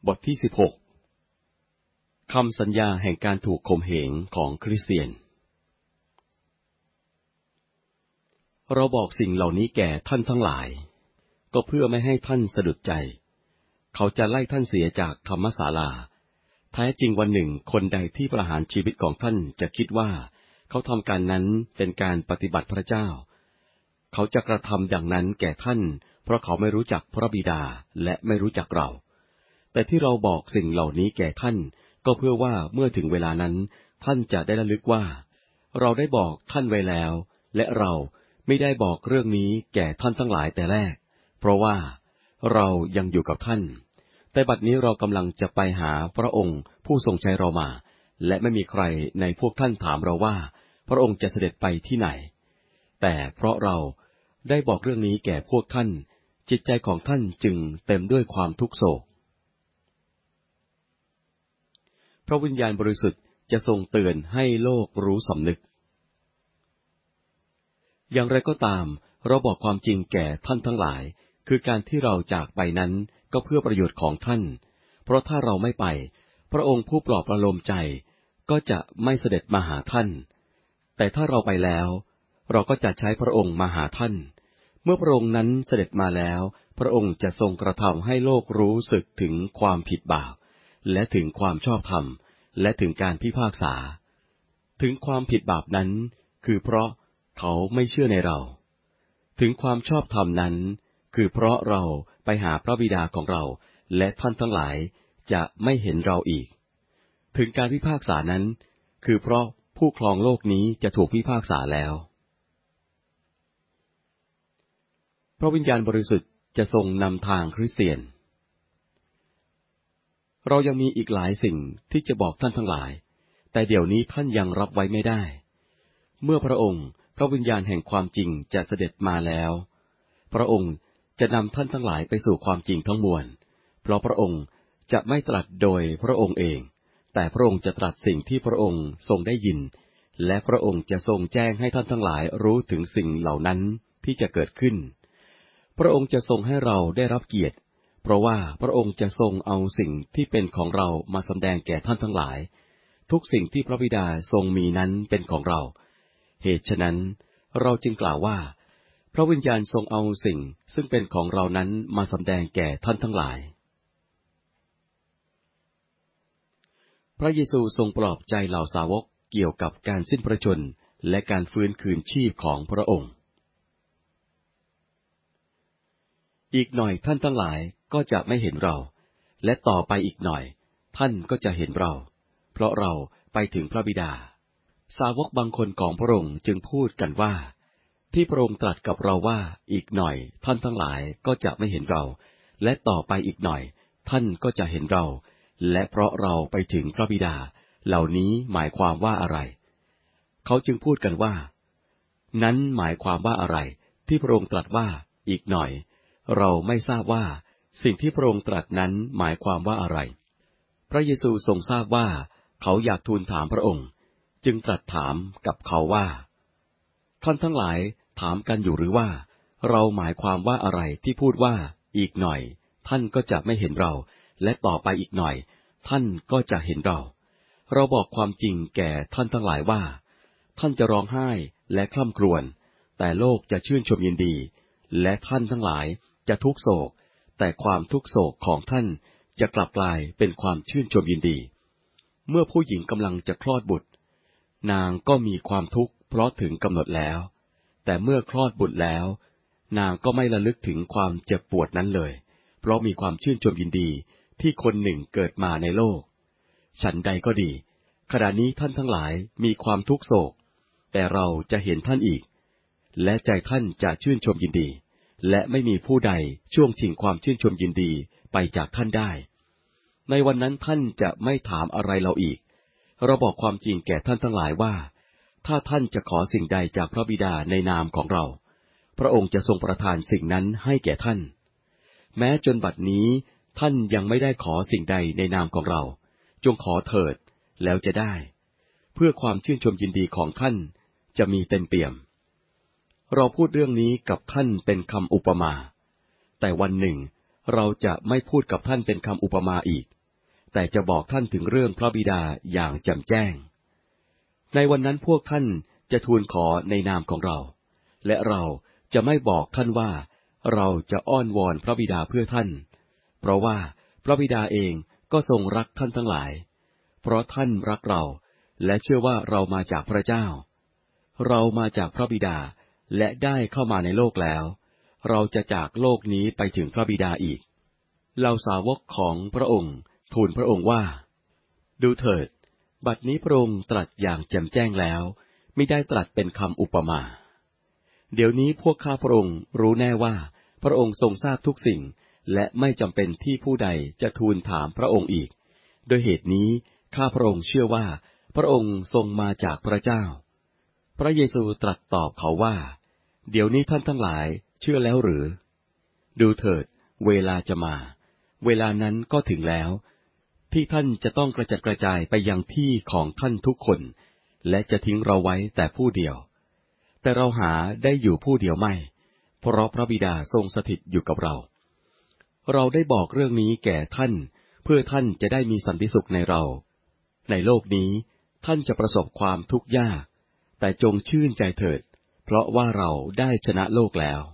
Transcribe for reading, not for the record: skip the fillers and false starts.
บทที่16คำสัญญาแห่งการถูกข่มเหงของคริสเตียนเราบอกสิ่งเหล่านี้แก่ท่านทั้งหลายก็เพื่อไม่ให้ท่านสะดุดใจเขาจะไล่ท่านเสียจากธรรมศาลาแท้จริงวันหนึ่งคนใดที่ประหารชีวิตของท่านจะคิดว่าเขาทำการนั้นเป็นการปฏิบัติพระเจ้าเขาจะกระทำอย่างนั้นแก่ท่านเพราะเขาไม่รู้จักพระบิดาและไม่รู้จักเราแต่ที่เราบอกสิ่งเหล่านี้แก่ท่านก็เพื่อว่าเมื่อถึงเวลานั้นท่านจะได้ระลึกว่าเราได้บอกท่านไว้แล้วและเราไม่ได้บอกเรื่องนี้แก่ท่านทั้งหลายแต่แรกเพราะว่าเรายังอยู่กับท่านแต่บัดนี้เรากำลังจะไปหาพระองค์ผู้ทรงใช้เรามาและไม่มีใครในพวกท่านถามเราว่าพระองค์จะเสด็จไปที่ไหนแต่เพราะเราได้บอกเรื่องนี้แก่พวกท่านจิตใจของท่านจึงเต็มด้วยความทุกโศกพระวิญญาณบริสุทธิ์จะทรงเตือนให้โลกรู้สำนึกอย่างไรก็ตามเราบอกความจริงแก่ท่านทั้งหลายคือการที่เราจากไปนั้นก็เพื่อประโยชน์ของท่านเพราะถ้าเราไม่ไปพระองค์ผู้ปลอบประโลมใจก็จะไม่เสด็จมาหาท่านแต่ถ้าเราไปแล้วเราก็จะใช้พระองค์มาหาท่านเมื่อพระองค์นั้นเสด็จมาแล้วพระองค์จะทรงกระทำให้โลกรู้สึกถึงความผิดบาปและถึงความชอบธรรมและถึงการพิพากษาถึงความผิดบาปนั้นคือเพราะเขาไม่เชื่อในเราถึงความชอบธรรมนั้นคือเพราะเราไปหาพระบิดาของเราและท่านทั้งหลายจะไม่เห็นเราอีกถึงการพิพากษานั้นคือเพราะผู้ครองโลกนี้จะถูกพิพากษาแล้วพระวิญญาณบริสุทธิ์จะทรงนำทางคริสเตียนเรายังมีอีกหลายสิ่งที่จะบอกท่านทั้งหลายแต่เดี๋ยวนี้ท่านยังรับไว้ไม่ได้เมื่อพระองค์พระวิญญาณแห่งความจริงจะเสด็จมาแล้วพระองค์จะนำท่านทั้งหลายไปสู่ความจริงทั้งมวลเพราะพระองค์จะไม่ตรัสโดยพระองค์เองแต่พระองค์จะตรัสสิ่งที่พระองค์ทรงได้ยินและพระองค์จะทรงแจ้งให้ท่านทั้งหลายรู้ถึงสิ่งเหล่านั้นที่จะเกิดขึ้นพระองค์จะทรงให้เราได้รับเกียรติเพราะว่าพระองค์จะทรงเอาสิ่งที่เป็นของเรามาแสดงแก่ท่านทั้งหลายทุกสิ่งที่พระบิดาทรงมีนั้นเป็นของเราเหตุฉะนั้นเราจึงกล่าวว่าพระวิญญาณทรงเอาสิ่งซึ่งเป็นของเรานั้นมาแสดงแก่ท่านทั้งหลายพระเยซูทรงปลอบใจเหล่าสาวกเกี่ยวกับการสิ้นพระชนม์และการฟื้นคืนชีพของพระองค์อีกหน่อยท่านทั้งหลายก็จะไม่เห็นเราและต่อไปอีกหน่อยท่านก็จะเห็นเราเพราะเราไปถึงพระบิดาสาวกบางคนของพระองค์จึงพูดกันว่าที่พระองค์ตรัสกับเราว่าอีกหน่อยท่านทั้งหลายก็จะไม่เห็นเราและต่อไปอีกหน่อยท่านก็จะเห็นเราและเพราะเราไปถึงพระบิดาเหล่านี้หมายความว่าอะไรเขาจึงพูดกันว่านั้นหมายความว่าอะไรที่พระองค์ตรัสว่าอีกหน่อยเราไม่ทราบว่าสิ่งที่พระองค์ตรัสนั้นหมายความว่าอะไรพระเยซูทรงทราบว่าเขาอยากทูลถามพระองค์จึงตรัสถามกับเขาว่าท่านทั้งหลายถามกันอยู่หรือว่าเราหมายความว่าอะไรที่พูดว่าอีกหน่อยท่านก็จะไม่เห็นเราและต่อไปอีกหน่อยท่านก็จะเห็นเราเราบอกความจริงแก่ท่านทั้งหลายว่าท่านจะร้องไห้และคร่ำครวญแต่โลกจะชื่นชมยินดีและท่านทั้งหลายจะทุกโศกแต่ความทุกโศกของท่านจะกลับกลายเป็นความชื่นชมยินดีเมื่อผู้หญิงกำลังจะคลอดบุตรนางก็มีความทุกข์เพราะถึงกำหนดแล้วแต่เมื่อคลอดบุตรแล้วนางก็ไม่ระลึกถึงความเจ็บปวดนั้นเลยเพราะมีความชื่นชมยินดีที่คนหนึ่งเกิดมาในโลกฉันใดก็ดีขณะนี้ท่านทั้งหลายมีความทุกโศกแต่เราจะเห็นท่านอีกและใจท่านจะชื่นชมยินดีและไม่มีผู้ใดช่วงชิงความชื่นชมยินดีไปจากท่านได้ในวันนั้นท่านจะไม่ถามอะไรเราอีกเราบอกความจริงแก่ท่านทั้งหลายว่าถ้าท่านจะขอสิ่งใดจากพระบิดาในนามของเราพระองค์จะทรงประทานสิ่งนั้นให้แก่ท่านแม้จนบัดนี้ท่านยังไม่ได้ขอสิ่งใดในนามของเราจงขอเถิดแล้วจะได้เพื่อความชื่นชมยินดีของท่านจะมีเต็มเปี่ยมเราพูดเรื่องนี้กับท่านเป็นคำอุปมาแต่วันหนึ่งเราจะไม่พูดกับท่านเป็นคำอุปมาอีกแต่จะบอกท่านถึงเรื่องพระบิดาอย่างแจ่มแจ้งในวันนั้นพวกท่านจะทูลขอในนามของเราและเราจะไม่บอกท่านว่าเราจะอ้อนวอนพระบิดาเพื่อท่านเพราะว่าพระบิดาเองก็ทรงรักท่านทั้งหลายเพราะท่านรักเราและเชื่อว่าเรามาจากพระเจ้าเรามาจากพระบิดาและได้เข้ามาในโลกแล้วเราจะจากโลกนี้ไปถึงพระบิดาอีกเหล่าสาวกของพระองค์ทูลพระองค์ว่าดูเถิดบัดนี้พระองค์ตรัสอย่างแจ่มแจ้งแล้วมิได้ตรัสเป็นคำอุปมาเดี๋ยวนี้พวกข้าพระองค์รู้แน่ว่าพระองค์ทรงทราบทุกสิ่งและไม่จำเป็นที่ผู้ใดจะทูลถามพระองค์อีกโดยเหตุนี้ข้าพระองค์เชื่อว่าพระองค์ทรงมาจากพระเจ้าพระเยซูตรัสตอบเขาว่าเดี๋ยวนี้ท่านทั้งหลายเชื่อแล้วหรือดูเถิดเวลาจะมาเวลานั้นก็ถึงแล้วที่ท่านจะต้องกระจัดกระจายไปยังที่ของท่านทุกคนและจะทิ้งเราไว้แต่ผู้เดียวแต่เราหาได้อยู่ผู้เดียวไม่เพราะพระบิดาทรงสถิตอยู่กับเราเราได้บอกเรื่องนี้แก่ท่านเพื่อท่านจะได้มีสันติสุขในเราในโลกนี้ท่านจะประสบความทุกข์ยากแต่จงชื่นใจเถิดเพราะว่าเราได้ชนะโลกแล้ว